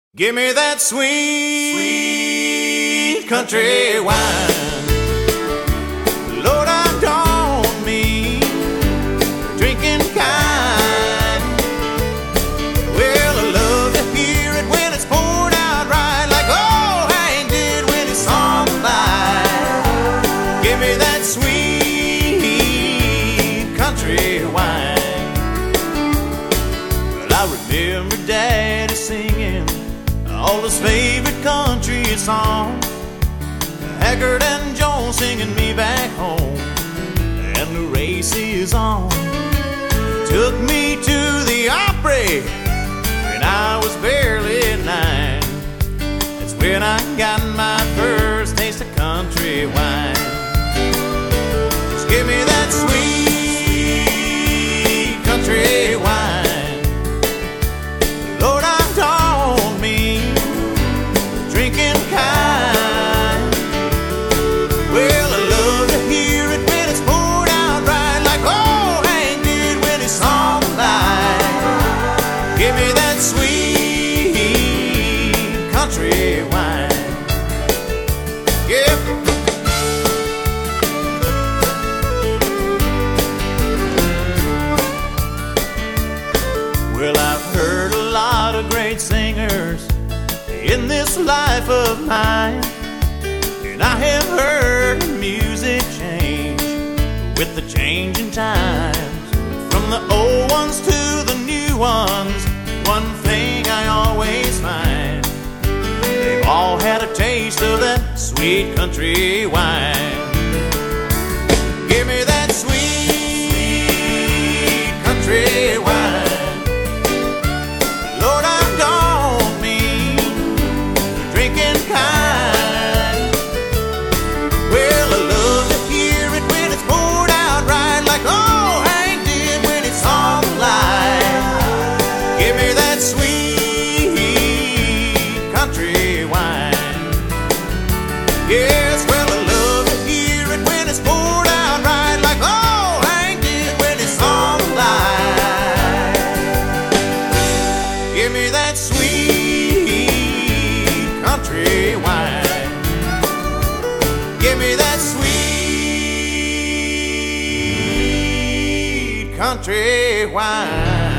Give me that sweet, sweet country wine. Lord, I don't mean drinking kind. Well, I love to hear it when it's poured out right, like oh, Hank did when he sung live. Give me that sweet country wine. Well, I remember Daddy singing all his favorite country songs, Haggard and Jones singing me back home, and the race is on. Took me to the Opry when I was barely 9. That's when I got my first taste of country wine. Just give me that sweet country wine. Lord, I don't mean drinking kind. Well, I love to hear it when it's poured out right, like oh, Hank did when he sung live. Give me that sweet country wine. Yeah. Well, I've heard a lot of great singers in this life of mine, and I have heard music change with the changing times. From the old ones to the new ones, one thing I always find: they've all had a taste of that sweet country wine. Give me that sweet country wine. Lord, I don't mean drinking kind. Well, I love to hear it when it's poured out right, like oh, Hank did when he sung live. Give me that sweet country wine. Yes, well, I love to hear it when it's poured out right, like oh, Hank did when he sung live. Give me that sweet country wine. Give me that sweet country wine.